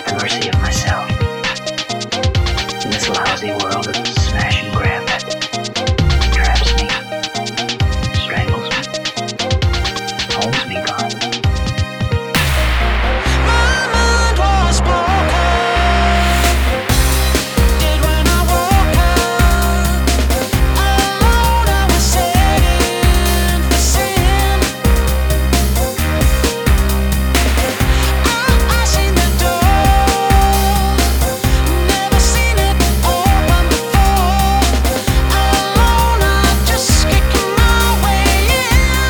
the mercy of myself. In this lousy world of smash and grab that traps me, strangles me, holds me, God. My mind was broken, dead when I woke up. Alone I was setting for sin. I seen the door, never seen it open before. Alone I just kicking my way in,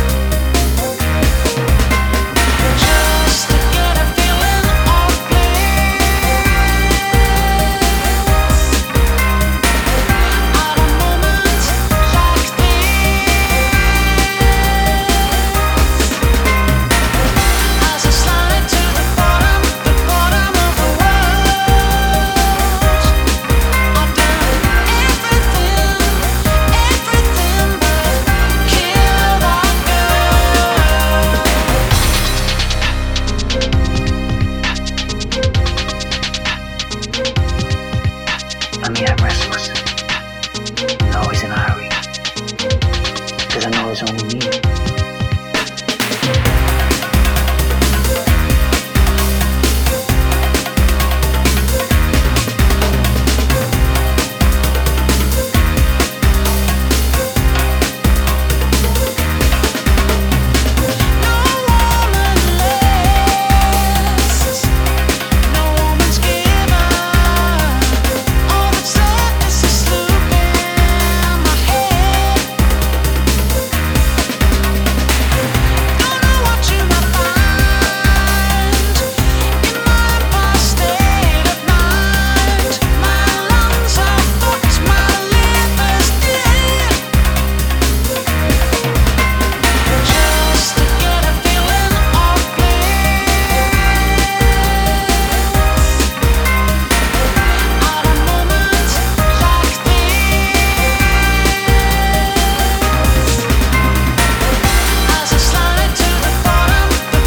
just to get a feeling of bliss. Out of moments like this, as I slide to the bottom of the world. I've done everything but kill that girl. I mean, I'm restless and always in a hurry, because I know there's only me. No woman lasts, no woman's given. All that's left is this loop in my head. Don't know what you might find in my past state of mind. My lungs are fucked, my liver's dead. Just to get a feeling of bliss. Out of moments like this, as I slide to the bottom of the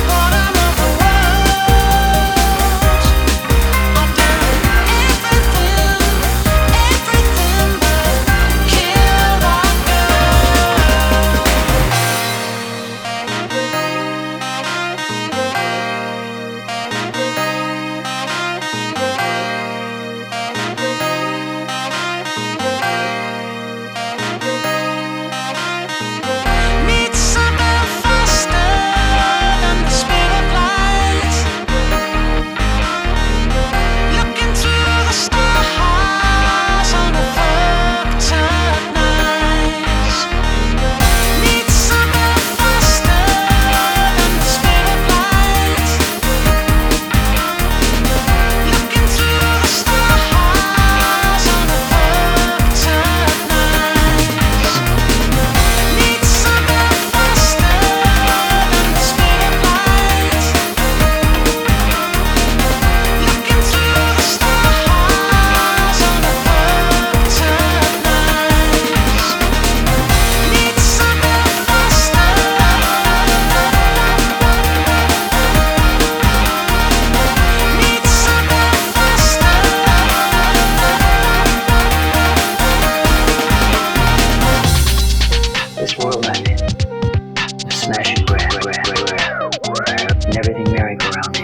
world. I've done everything but kill that Meet something faster than the speed of light. Looking through the stars on a fucked up night. Meet something faster than the speed of light. Looking through the stars on a fucked up night. Meet something faster than the speed of light. Looking through the stars on a fucked up night. Meet something faster. Meet something faster. This world I'm in, a smash and grab, and everything merry-go-round